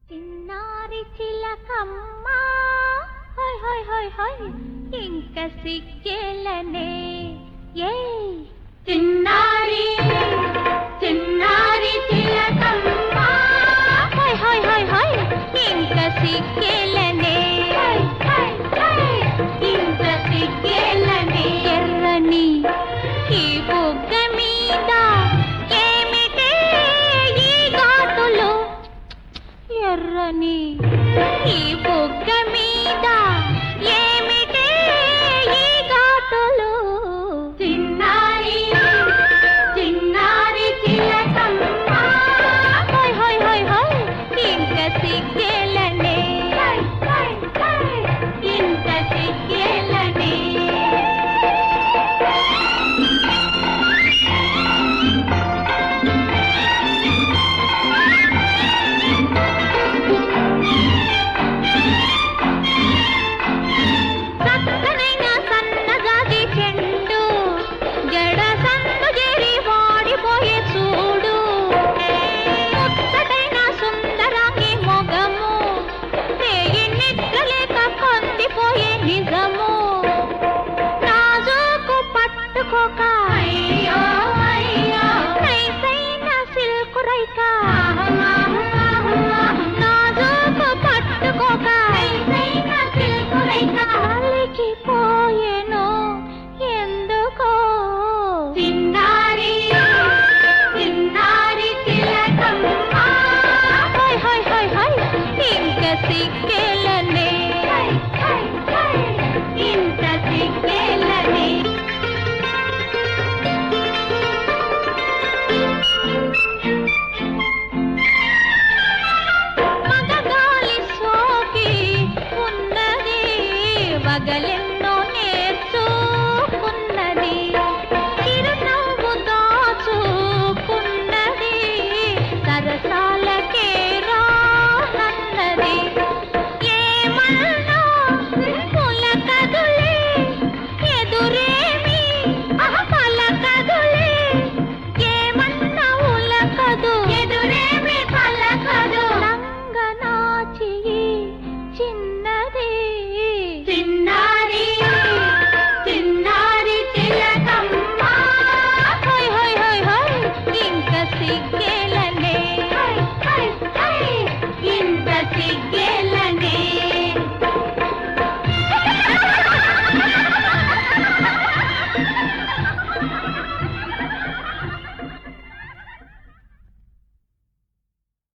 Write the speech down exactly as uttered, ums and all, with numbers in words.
చిన్నారి చిలకమ్మ హోయ్ హోయ్ హోయ్ హోయ్ ఇంక సిగ్గేలనే ఏ చిన్నారి చిన్నారి చిలకమ్మ హోయ్ హోయ్ హోయ్ హోయ్ ఇంక సిగ్గేలనే ఇంక సిగ్గేలనే ఎర్రని ఈ బుగ్గ మీద ఏమిటే ఈ ఘాటులు ఎర్రని ఈ బుగ్గ మీద ఏమిటే ఈ ఘాటులు చిన్నారి చిన్నారి చిలకమ్మ హోయ్ హోయ్ హోయ్ హోయ్ ఇంక సిగ్గేలనే ఇంక సిగ్గేలనే సిగ్గేలనే ఇంత సిగ్గేలనే మగగాలి సోకి ఉన్నది వగలే